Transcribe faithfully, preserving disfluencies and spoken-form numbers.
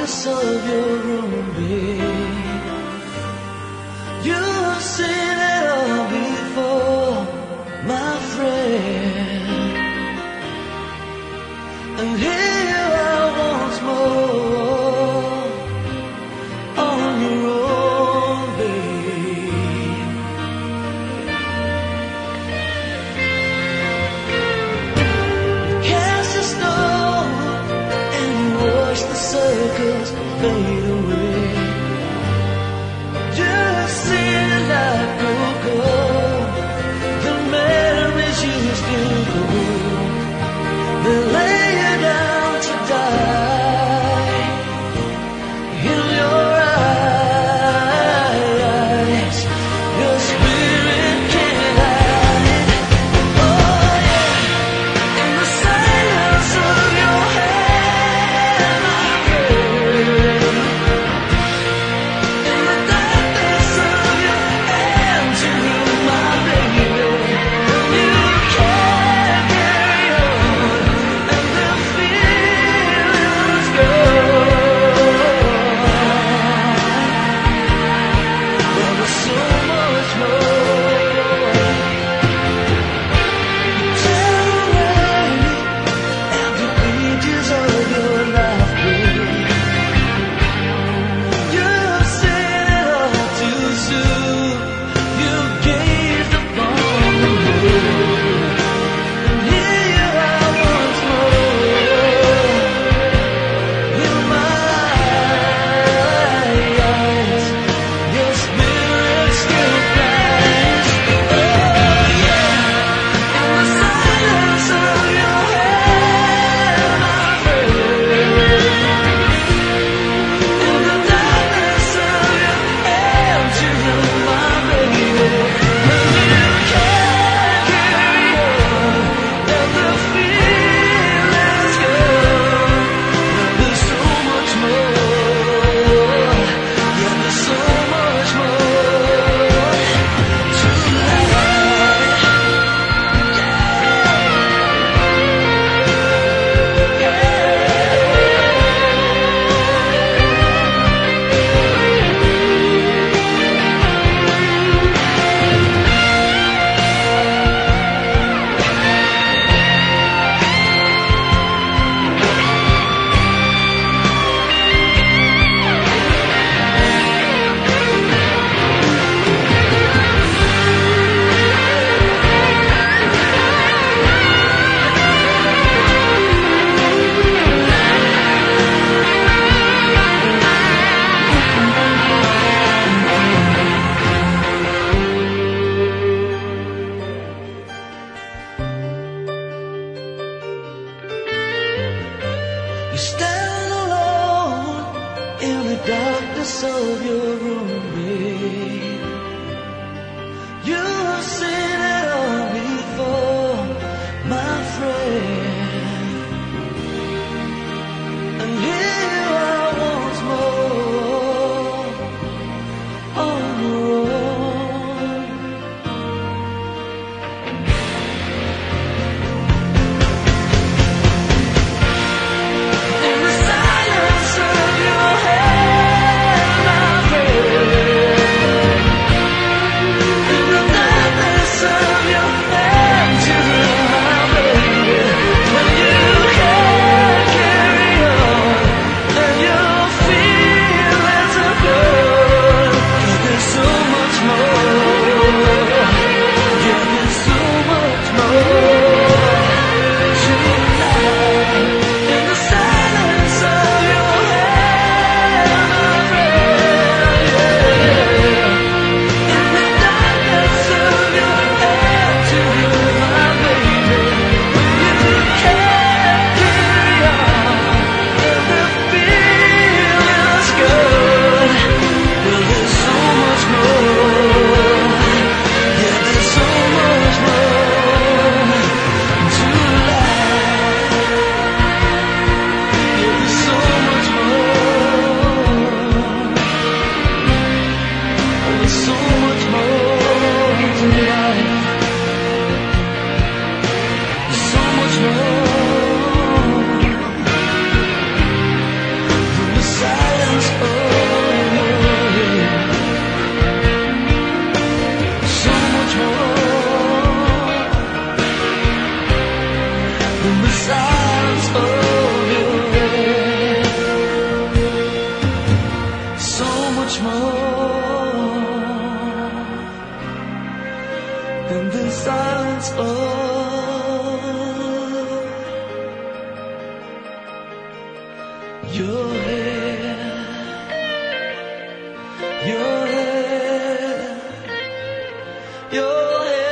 darkness of your room, babe. You've seen it all before, my friend. And here you are once more, on your own, babe. You cast a stone and you watch the circles fade away. Just see the light grow cold, the memories you still hold. They lay you down to die in your eyes. Your spirit can't hide. Oh yeah, in the silence of your head, my friend. In the darkness of your empty room, my baby. You can't carry on, and the feeling's gone. But there's so much more. Tear away empty pages of your life, babe. You've seen it all too soon. You gazed upon the moon, and here you are once more in my eyes. Your spirit still flies. Oh yeah, in the silence of your head, my friend. In the darkness of your empty room, my baby. And you can't carry on, and the feeling's gone. There's so much more. Yeah, there's so much more to life. You stand alone in the darkness of your room, babe. You've seen it all before, my friend. And here you are once more, on your own. In the silence of your head, my friend. In the darkness your hair, your hair, your hair.